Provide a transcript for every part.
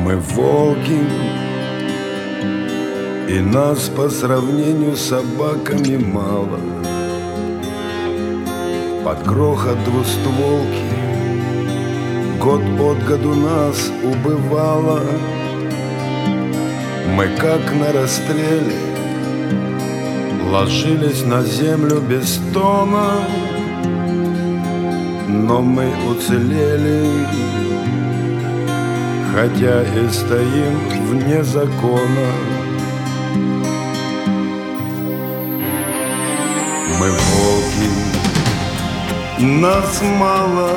Мы волки, и нас по сравнению с собаками мало. Под грохот двустволки год от году нас убывало. Мы как на расстреле ложились на землю без стона, но мы уцелели, хотя и стоим вне закона. Мы волки, нас мало,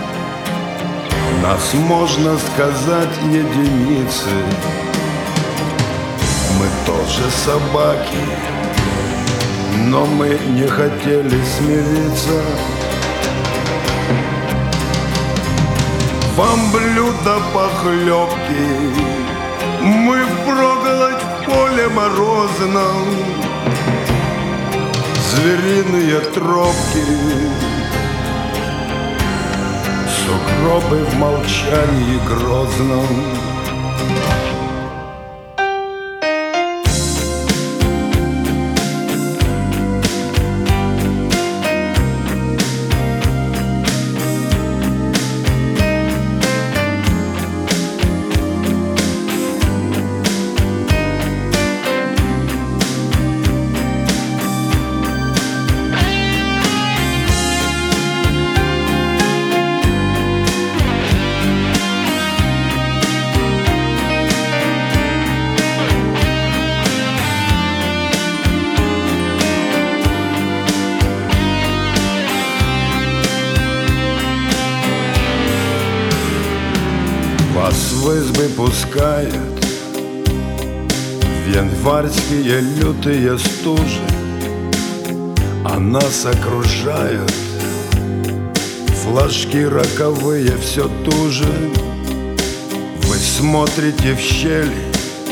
нас, можно сказать, единицы. Мы тоже собаки, но мы не хотели смириться. Вам блюдо похлебки, мы впроголодь в поле морозном. Звериные тропки, сугробы в молчании грозном. Вас в избы пускают в январские лютые стужи, а нас окружают флажки роковые все туже. Вы смотрите в щели,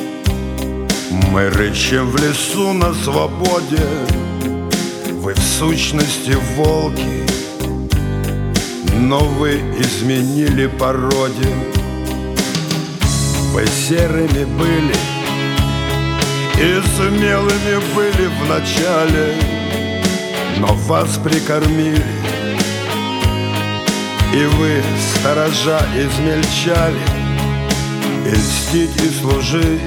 мы рычим в лесу на свободе. Вы в сущности волки, но вы изменили породе. Вы серыми были и смелыми были в начале, но вас прикормили, и вы, сторожа, измельчали. И льстить, и служить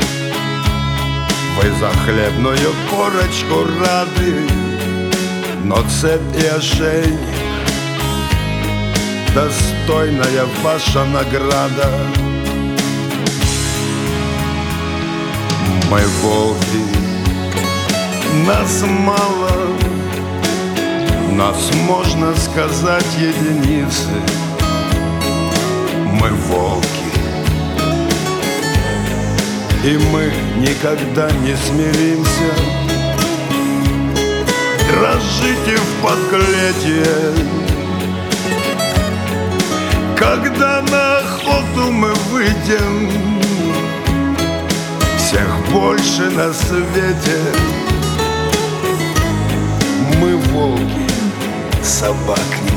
вы за хлебную корочку рады, но цепь и ошейник — достойная ваша награда. Мы волки, нас мало, нас, можно сказать, единицы. Мы волки, и мы никогда не смиримся. Дрожите в подклетие, когда на охоту мы выйдем. Всех больше на свете. Мы волки, собак не